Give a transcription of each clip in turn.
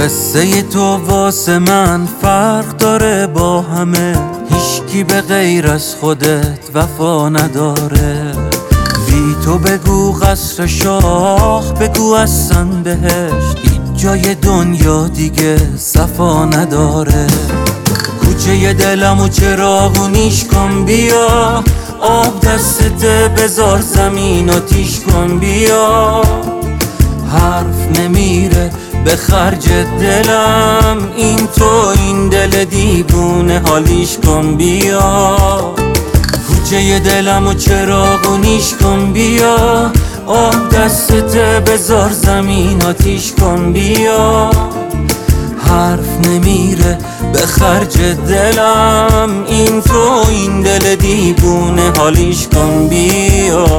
قصه تو واسه من فرق داره با همه، هیچکی به غیر از خودت وفا نداره. بی تو بگو قصر شاه، بگو اصلا بهشت، هیچ جای دنیا دیگه صفا نداره. کوچه دلمو چراغونیش کن بیا، آب دستت بذار زمین آتیش کن بیا. حرف نمیره به خرج دلم، این تو این دل دیوونه حالیش کن بیا. کوچه دلمو چراغونیش کن بیا، آب دستت بذار زمین آتیش کن بیا. حرف نمیره به خرج دلم، این تو این دل دیوونه حالیش کن بیا.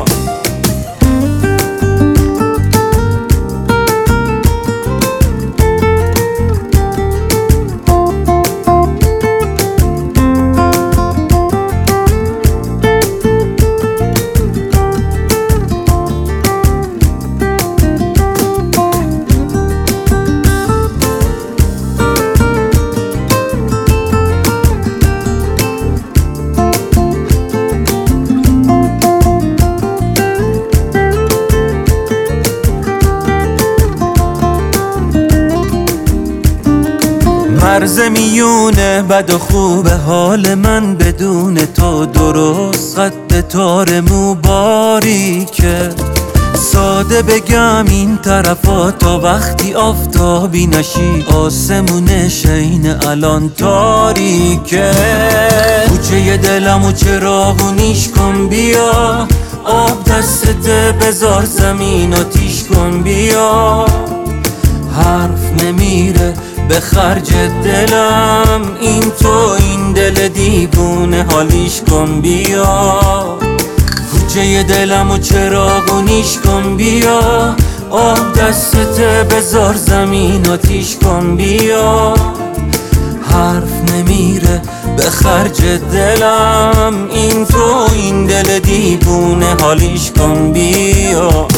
مرز میونه بد و خوب حال من بدون تو درست، قد تار مو باریکه. ساده بگم این طرفا تا وقتی آفتابی نشی، آسمون شین الان تاریکه. کوچه دلمو چراغونیش کن بیا، آب دستت بذار زمین آتیش کن بیا. حرف نمیره به خرج دلم، این تو این دل دیوونه حالیش کن بیا. کوچه دلمو چراغونیش کن بیا، آب دستت بذار زمین آتیش کن بیا. حرف نمیره به خرج دلم، این تو این دل دیوونه حالیش کن بیا.